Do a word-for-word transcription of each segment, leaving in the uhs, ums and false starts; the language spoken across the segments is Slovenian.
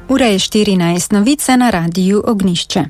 Ura je štirinajst, novice na radiju Ognjišče.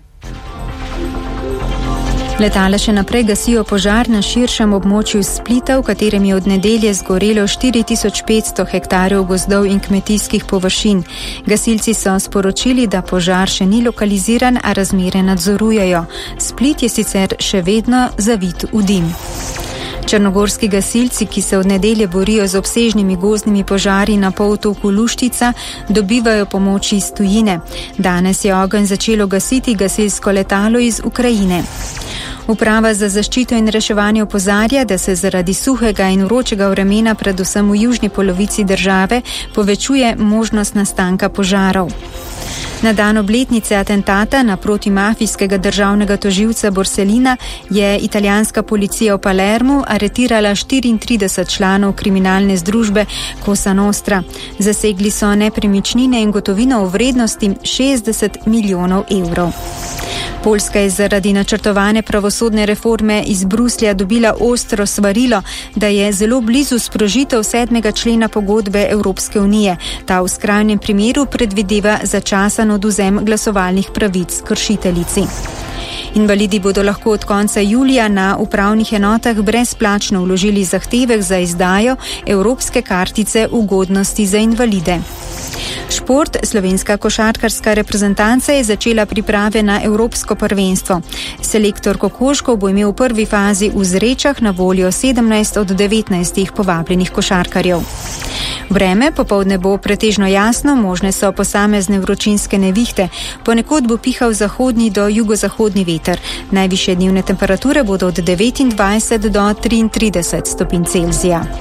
Letala še naprej gasijo požar na širšem območju Splita, v katerem je od nedelje zgorelo štiri tisoč petsto hektarjev gozdov in kmetijskih površin. Gasilci so sporočili, da požar še ni lokaliziran, a razmere nadzorujejo. Split je sicer še vedno zavit v dim. Črnogorski gasilci, ki se od nedelje borijo z obsežnimi gozdnimi požari na polotoku Luštica, dobivajo pomoč iz tujine. Danes je ogenj začelo gasiti gasilsko letalo iz Ukrajine. Uprava za zaščito in reševanje opozarja, da se zaradi suhega in vročega vremena, predvsem v južni polovici države, povečuje možnost nastanka požarov. Na dan obletnice atentata na protimafijskega državnega tožilca Borsellina je italijanska policija v Palermu aretirala štiriintrideset članov kriminalne združbe Cosa Nostra. Zasegli so nepremičnine in gotovino v vrednosti šestdeset milijonov evrov. Poljska je zaradi načrtovane pravosodne reforme iz Bruslja dobila ostro svarilo, da je zelo blizu sprožitev sedmega člena pogodbe Evropske unije. Ta v skrajnem primeru predvideva začasen odvzem glasovalnih pravic kršiteljici. Invalidi bodo lahko od konca julija na upravnih enotah brezplačno vložili zahtevek za izdajo evropske kartice ugodnosti za invalide. Šport. Slovenska košarkarska reprezentanca je začela priprave na evropsko prvenstvo. Selektor Kokoškov bo imel v prvi fazi v Zrečah na voljo sedemnajst od devetnajstih povabljenih košarkarjev. Vreme. Popoldne bo pretežno jasno, možne so posamezne vročinske nevihte. Ponekod bo pihal zahodni do jugozahodni veter. Najvišje dnevne temperature bodo od devetindvajset do triintrideset stopinj Celzija.